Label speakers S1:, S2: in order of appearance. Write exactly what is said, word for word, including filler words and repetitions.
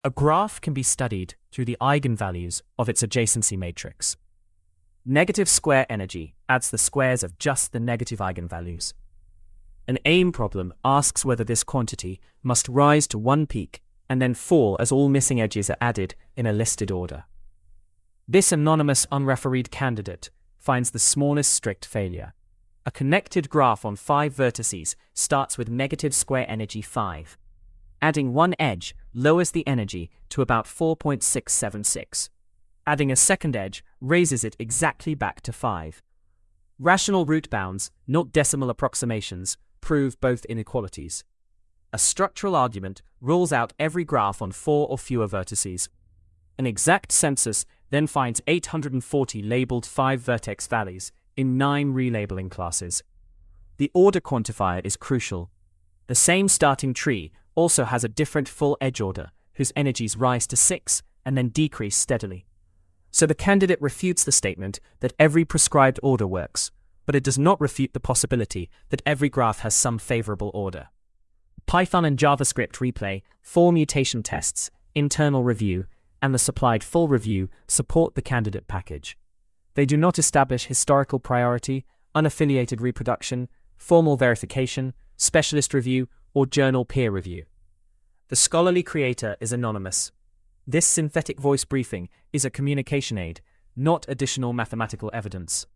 S1: A graph can be studied through the eigenvalues of its adjacency matrix. Negative square energy adds the squares of just the negative eigenvalues. An AIM problem asks whether this quantity must rise to one peak and then fall as all missing edges are added in a listed order. This anonymous unrefereed candidate finds the smallest strict failure. A connected graph on five vertices starts with negative square energy five. Adding one edge lowers the energy to about four point six seven six. Adding a second edge raises it exactly back to five. Rational root bounds, not decimal approximations, prove both inequalities. A structural argument rules out every graph on four or fewer vertices. An exact census then finds eight hundred forty labeled five-vertex valleys in nine relabeling classes. The order quantifier is crucial. The same starting tree also has a different full edge order, whose energies rise to six and then decrease steadily. So the candidate refutes the statement that every prescribed order works, but it does not refute the possibility that every graph has some favorable order. Python and JavaScript replay, four mutation tests, internal review, and the supplied full review support the candidate package. They do not establish historical priority, unaffiliated reproduction, formal verification, specialist review, or journal peer review. The scholarly creator is anonymous. This synthetic voice briefing is a communication aid, not additional mathematical evidence.